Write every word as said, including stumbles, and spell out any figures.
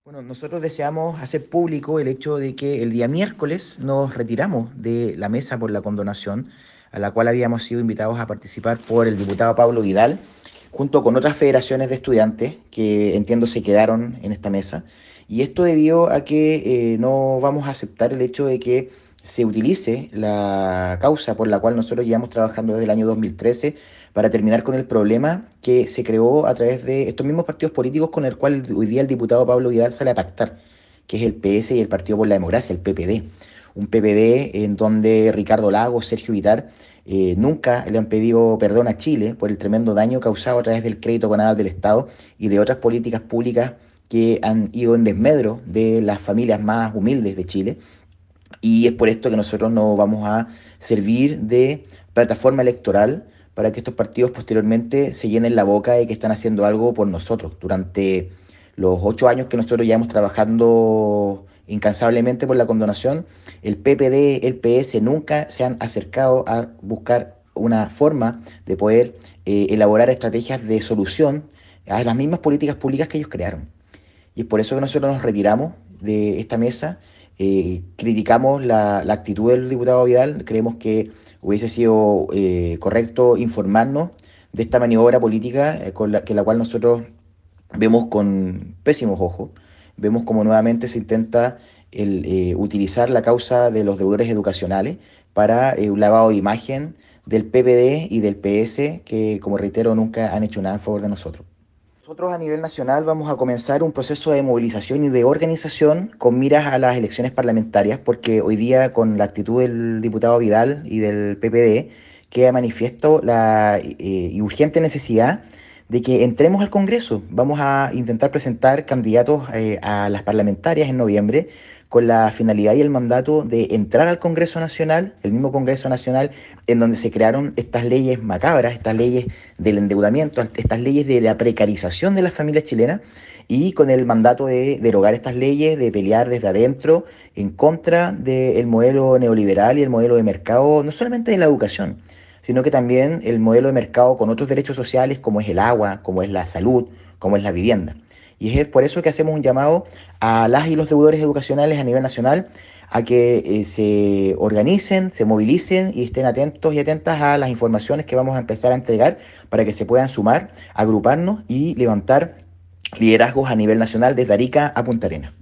Bueno, nosotros deseamos hacer público el hecho de que el día miércoles nos retiramos de la mesa por la condonación, a la cual habíamos sido invitados a participar por el diputado Pablo Vidal, junto con otras federaciones de estudiantes que entiendo se quedaron en esta mesa. Y esto debido a que eh, no vamos a aceptar el hecho de que se utilice la causa por la cual nosotros llevamos trabajando desde el año dos mil trece para terminar con el problema que se creó a través de estos mismos partidos políticos con el cual hoy día el diputado Pablo Vidal sale a pactar, que es el P S y el Partido por la Democracia, el P P D. Un P P D en donde Ricardo Lagos, Sergio Vitar, eh, nunca le han pedido perdón a Chile por el tremendo daño causado a través del crédito con aval del Estado y de otras políticas públicas que han ido en desmedro de las familias más humildes de Chile. Y es por esto que nosotros nos vamos a servir de plataforma electoral para que estos partidos posteriormente se llenen la boca de que están haciendo algo por nosotros. Durante los ocho años que nosotros llevamos trabajando incansablemente por la condonación, el P P D, el P S nunca se han acercado a buscar una forma de poder eh, elaborar estrategias de solución a las mismas políticas públicas que ellos crearon. Y es por eso que nosotros nos retiramos de esta mesa. Eh, criticamos la, la, actitud del diputado Vidal, creemos que hubiese sido eh, correcto informarnos de esta maniobra política eh, con la, que la cual nosotros vemos con pésimos ojos. Vemos como nuevamente se intenta el, eh, utilizar la causa de los deudores educacionales para eh, un lavado de imagen del P P D y del P S, que como reitero nunca han hecho nada en favor de nosotros. Nosotros a nivel nacional vamos a comenzar un proceso de movilización y de organización con miras a las elecciones parlamentarias, porque hoy día con la actitud del diputado Vidal y del P P D queda manifiesto la eh, y urgente necesidad de que entremos al Congreso. Vamos a intentar presentar candidatos eh, a las parlamentarias en noviembre con la finalidad y el mandato de entrar al Congreso Nacional, el mismo Congreso Nacional en donde se crearon estas leyes macabras, estas leyes del endeudamiento, estas leyes de la precarización de las familias chilenas, y con el mandato de derogar estas leyes, de pelear desde adentro en contra del modelo neoliberal y el modelo de mercado, no solamente de la educación, sino que también el modelo de mercado con otros derechos sociales como es el agua, como es la salud, como es la vivienda. Y es por eso que hacemos un llamado a las y los deudores educacionales a nivel nacional a que eh, se organicen, se movilicen y estén atentos y atentas a las informaciones que vamos a empezar a entregar para que se puedan sumar, agruparnos y levantar liderazgos a nivel nacional desde Arica a Punta Arenas.